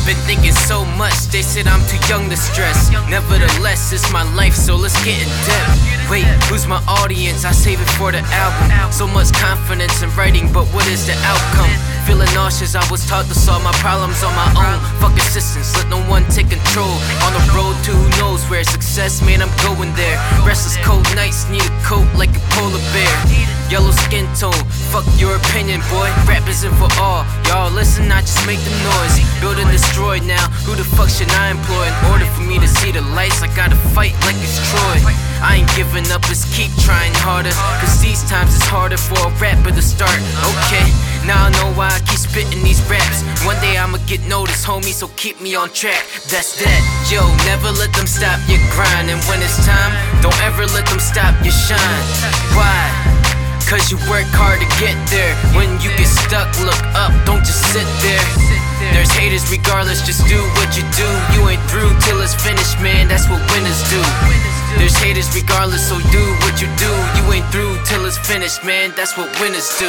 Been thinking so much, they said I'm too young to stress. Nevertheless, it's my life, so let's get in depth. Wait, who's my audience? I save it for the album. So much confidence in writing, but what is the outcome? Feeling nauseous, I was taught to solve my problems on my own. Fuck assistance, let no one take control. On the road to who knows where success, man, I'm going there. Restless cold nights, need a coat like a polar bear. Yellow skin tone, fuck your opinion, boy. Rap isn't for all, y'all listen, I just make the noise. Building destroyed now, who the fuck should I employ? In order for me to see the lights, I gotta fight like it's Troy. I ain't giving up, let's keep trying harder. Cause these times it's harder for a rapper to start. Okay, now I know why I keep spitting these raps. One day I'ma get noticed, homie, so keep me on track. That's that. Yo, never let them stop your grind. And when it's time, don't ever let them stop your shine. Why? Cause you work hard to get there. When you get stuck, look up, don't just sit there. There's haters regardless, just do what you do. You ain't through till it's finished, man, that's what winners do. There's haters regardless, so do what you do. You ain't through till it's finished, man, that's what winners do.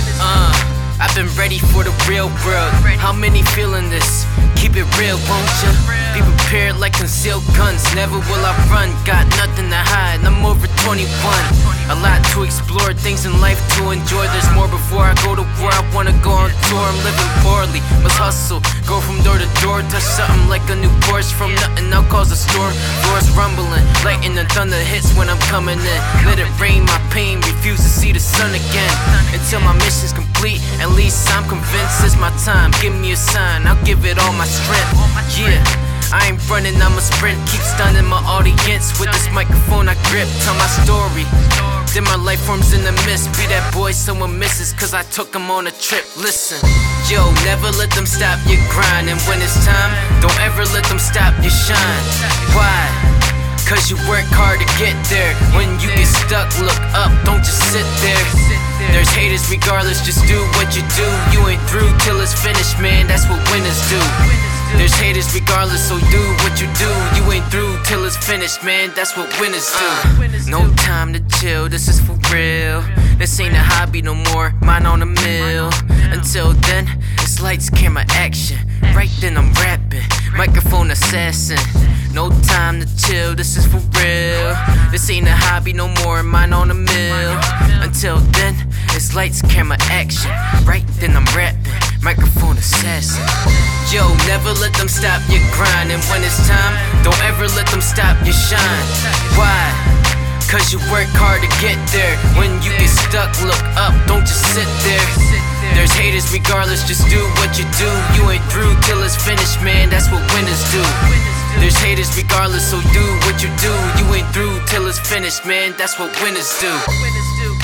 I've been ready for the real world. How many feeling this? Keep it real, won't ya? Be prepared like concealed guns. Never will I run, got nothing to hide. I'm over 21. A lot to explore, things in life to enjoy. There's more before I go to war. I wanna go on tour, I'm living poorly. Must hustle, go from door to door. Touch something like a new Porsche. From nothing, I'll cause a storm. Doors rumbling, lightning and thunder hits when I'm coming in. Let it rain, my pain, refuse to see the sun again. Until my mission's complete, at least I'm convinced it's my time. Give me a sign, I'll give it all my strength. Yeah, I ain't running, I'm a sprint. Keep stunning my audience with this microphone I grip. Tell my story, then my life forms in the mist. Be that boy someone misses, cause I took him on a trip. Listen, yo, never let them stop your grind. And when it's time, don't ever let them stop your shine. Why? Cause you work hard to get there. When you get stuck, look up, don't just sit there. There's haters regardless, just do what you do. You ain't through till it's finished, man, that's what winners do. There's haters regardless, so do what you do. You ain't through till it's finished, man, that's what winners do. No time to chill, this is for real. This ain't a hobby no more, mine on a mill. Until then, it's lights, camera, action. Right then I'm rapping, microphone assassin. No time to chill, this is for real. This ain't a hobby no more, mine on a mill. Until then, it's lights, camera, action. Right then I'm rapping, microphone assassin. Yo, never let them stop your grind. And when it's time, don't ever let them stop your shine. Why? Cause you work hard to get there. When you get stuck, look up, don't just sit there. There's haters regardless, just do what you do. You ain't through till it's finished, man, that's what winners do. There's haters regardless, so do what you do. You ain't through till it's finished, man, that's what winners do.